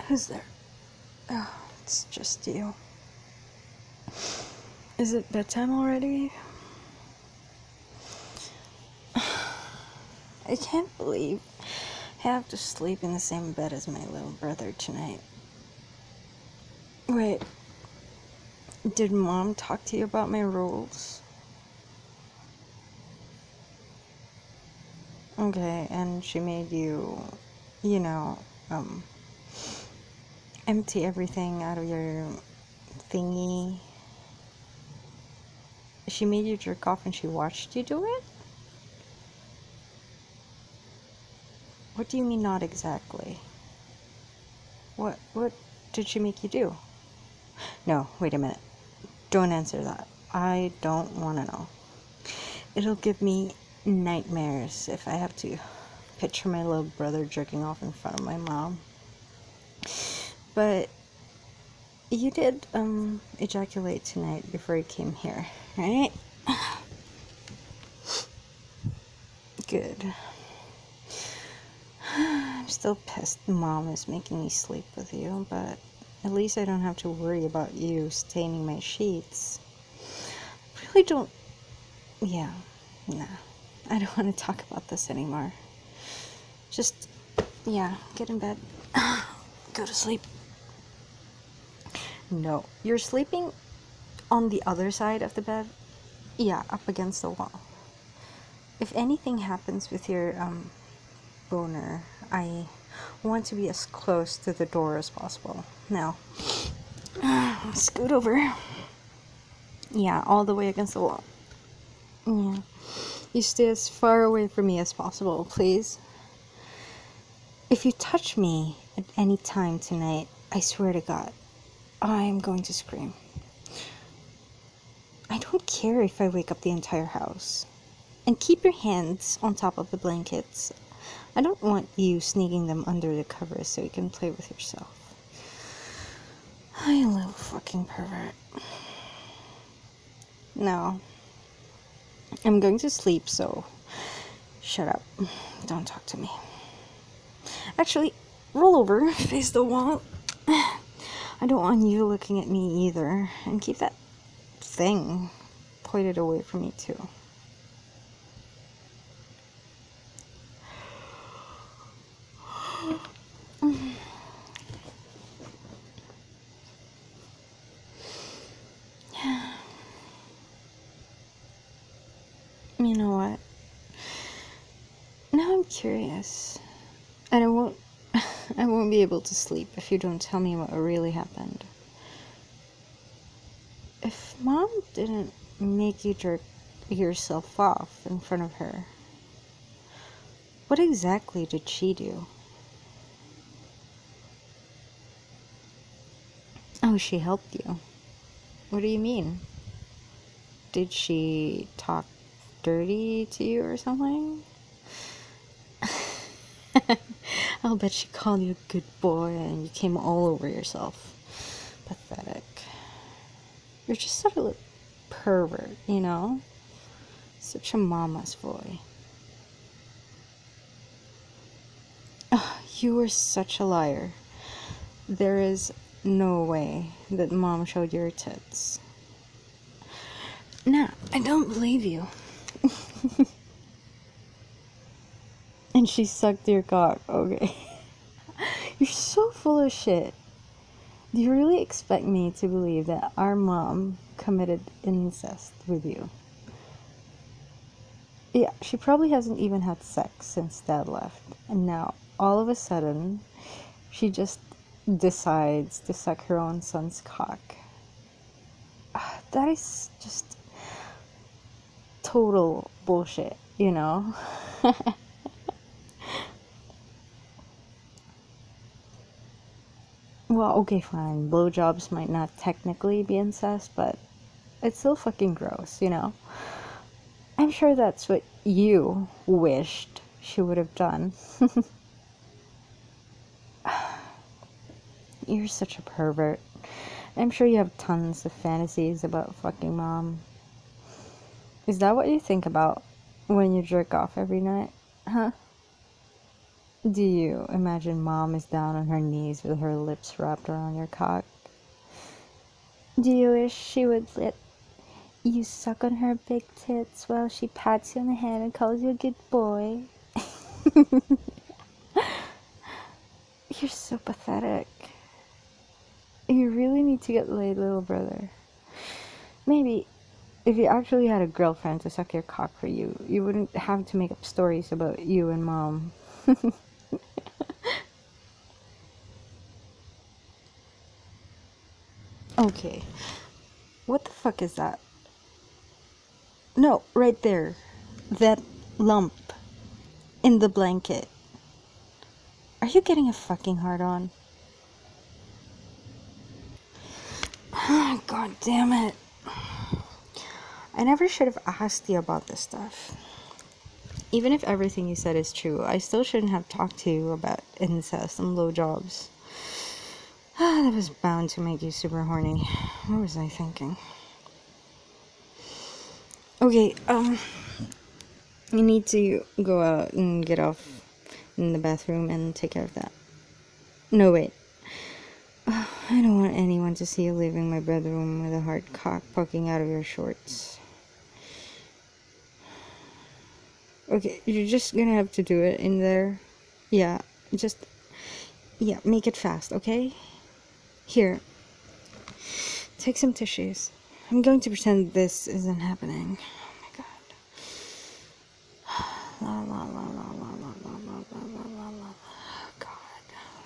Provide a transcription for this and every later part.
Who's there? Oh, it's just you. Is it bedtime already? I can't believe I have to sleep in the same bed as my little brother tonight. Wait, did Mom talk to you about my rules? Okay, and she made you, you know, empty everything out of your thingy. She made you jerk off and she watched you do it? What do you mean not exactly? What did she make you do? No, wait a minute. Don't answer that. I don't want to know. It'll give me nightmares if I have to picture my little brother jerking off in front of my mom. But you did ejaculate tonight before you came here, right? Good. I'm still pissed Mom is making me sleep with you, but at least I don't have to worry about you staining my sheets. I really don't... Yeah, nah. I don't want to talk about this anymore. Just, yeah, get in bed. Go to sleep. No, you're sleeping on the other side of the bed? Yeah, up against the wall. If anything happens with your, boner, I want to be as close to the door as possible. Now, scoot over. Yeah, all the way against the wall. Yeah. You stay as far away from me as possible, please. If you touch me at any time tonight, I swear to God, I'm going to scream. I don't care if I wake up the entire house. And keep your hands on top of the blankets. I don't want you sneaking them under the covers so you can play with yourself. You little fucking pervert. No. I'm going to sleep, so shut up. Don't talk to me. Actually, roll over, face the wall. I don't want you looking at me either. And keep that thing pointed away from me, too. You know what? Now I'm curious. And I won't be able to sleep if you don't tell me what really happened. If Mom didn't make you jerk yourself off in front of her, what exactly did she do? Oh, she helped you. What do you mean? Did she talk dirty to you or something? I'll bet she called you a good boy and you came all over yourself. Pathetic. You're just such a little pervert, you know? Such a mama's boy. Oh, you were such a liar. There is no way that Mom showed your tits. No, I don't believe you. And she sucked your cock, okay. You're so full of shit. Do you really expect me to believe that our mom committed incest with you? Yeah, she probably hasn't even had sex since Dad left. And now, all of a sudden, she just decides to suck her own son's cock. That is just total bullshit, you know? Well, okay, fine. Blowjobs might not technically be incest, but it's still fucking gross, you know? I'm sure that's what you wished she would have done. You're such a pervert. I'm sure you have tons of fantasies about fucking Mom. Is that what you think about when you jerk off every night? Huh? Do you imagine mom is down on her knees with her lips wrapped around your cock? Do you wish she would let you suck on her big tits while she pats you on the head and calls you a good boy? You're so pathetic. You really need to get laid, little brother. Maybe if you actually had a girlfriend to suck your cock for you, you wouldn't have to make up stories about you and mom. Okay, what the fuck is that? No, right there. That lump in the blanket. Are you getting a fucking hard on? God damn it. I never should have asked you about this stuff. Even if everything you said is true, I still shouldn't have talked to you about incest and blowjobs. That was bound to make you super horny. What was I thinking? Okay, you need to go out and get off in the bathroom and take care of that. No, wait. I don't want anyone to see you leaving my bedroom with a hard cock poking out of your shorts. Okay, you're just gonna have to do it in there. Yeah, make it fast, okay? Here, take some tissues. I'm going to pretend this isn't happening. Oh my god. La la la la la la la la la la la la. God.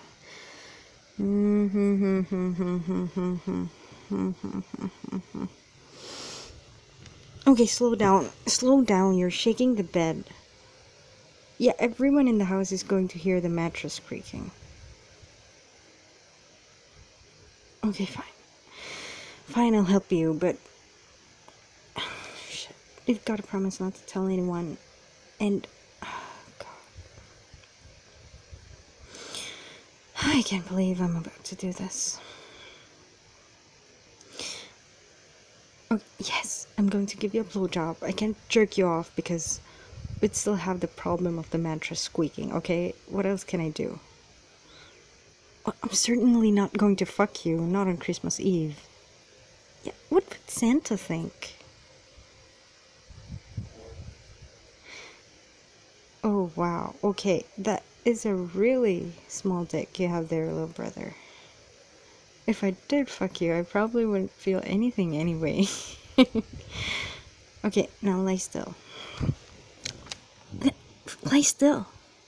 Okay, slow down. Slow down. You're shaking the bed. Yeah, everyone in the house is going to hear the mattress creaking. Okay, fine. Fine, I'll help you, but... Shit. You've got to promise not to tell anyone. And... God. I can't believe I'm about to do this. Oh, yes, I'm going to give you a blowjob. I can't jerk you off because we'd still have the problem of the mattress squeaking, okay? What else can I do? Well, I'm certainly not going to fuck you, not on Christmas Eve. Yeah, what would Santa think? Oh, wow. Okay, that is a really small dick you have there, little brother. If I did fuck you, I probably wouldn't feel anything anyway. Okay, now lie still. Lie still.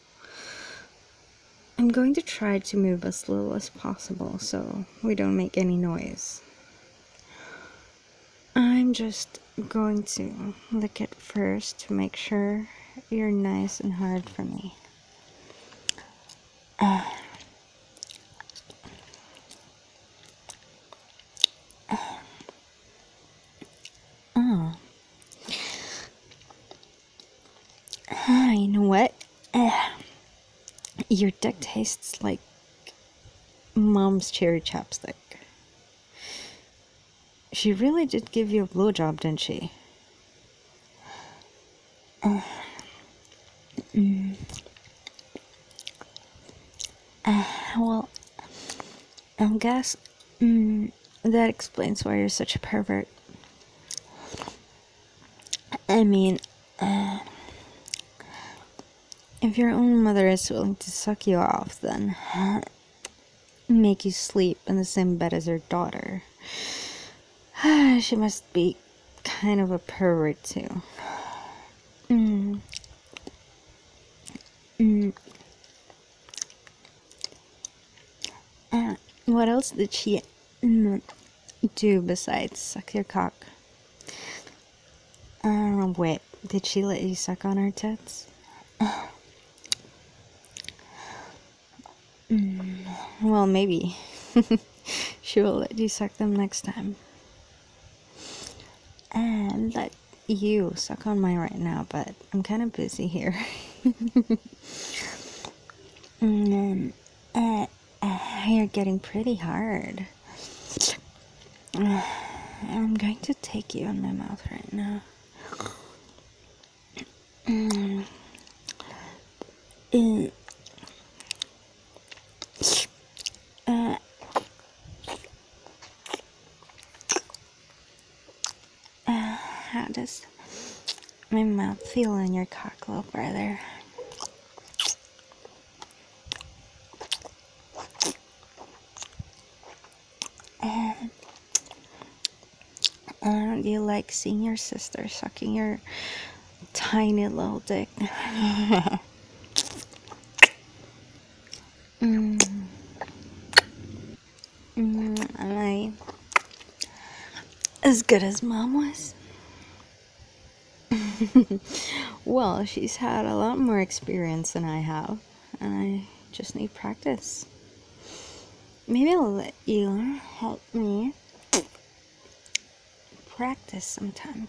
I'm going to try to move as little as possible so we don't make any noise. I'm just going to lick it first to make sure you're nice and hard for me. You know what? Your dick tastes like mom's cherry chapstick. She really did give you a blowjob, didn't she? Well, I guess that explains why you're such a pervert. I mean, if your own mother is willing to suck you off, then make you sleep in the same bed as your daughter, she must be kind of a pervert too. What else did she do besides suck your cock? Wait, did she let you suck on her tits? Well, maybe. She will let you suck them next time. And let you suck on mine right now, but I'm kind of busy here. You're getting pretty hard. I'm going to take you in my mouth right now. my mouth feel on your cock, little brother. Do you like seeing your sister sucking your tiny little dick? Am I as good as mom was? Well, she's had a lot more experience than I have, and I just need practice. Maybe I'll let you help me practice sometimes.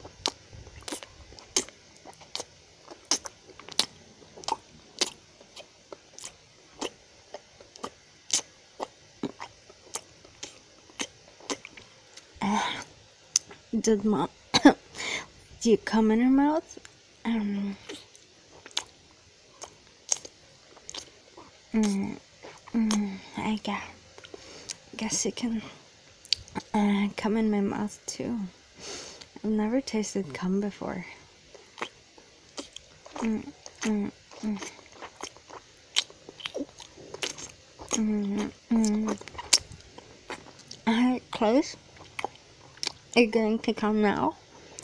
Did mom do you come in her mouth? I guess it can come in my mouth too. I've never tasted cum before. Alright, close. Are you going to come now?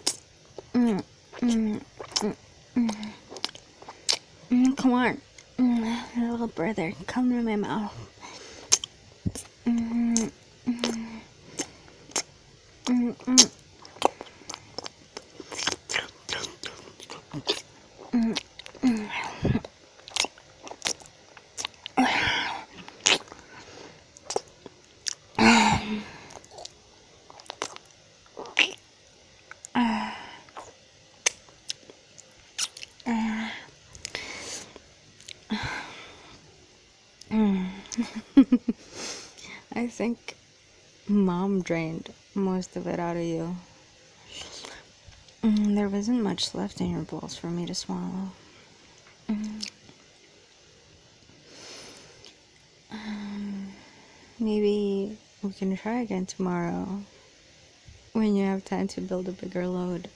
Come on. Little brother, come to my mouth. I think mom drained most of it out of you. There wasn't much left in your balls for me to swallow. Maybe we can try again tomorrow when you have time to build a bigger load.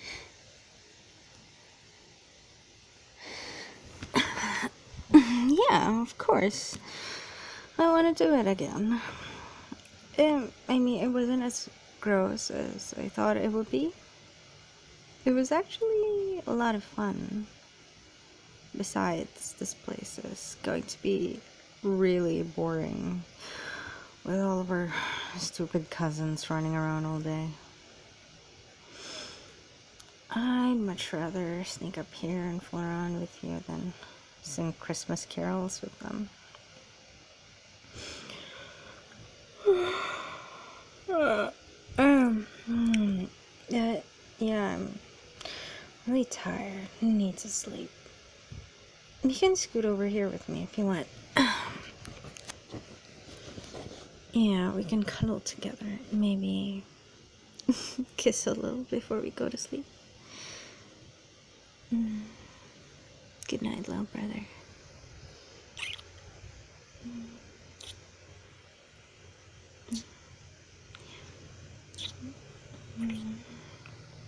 Yeah, of course. I want to do it again. I mean, it wasn't as gross as I thought it would be. It was actually a lot of fun. Besides, this place is going to be really boring with all of our stupid cousins running around all day. I'd much rather sneak up here and fool around with you than sing Christmas carols with them. Yeah, I'm really tired. I need to sleep. You can scoot over here with me if you want. Yeah, we can cuddle together. Maybe kiss a little before we go to sleep. Good night, little brother.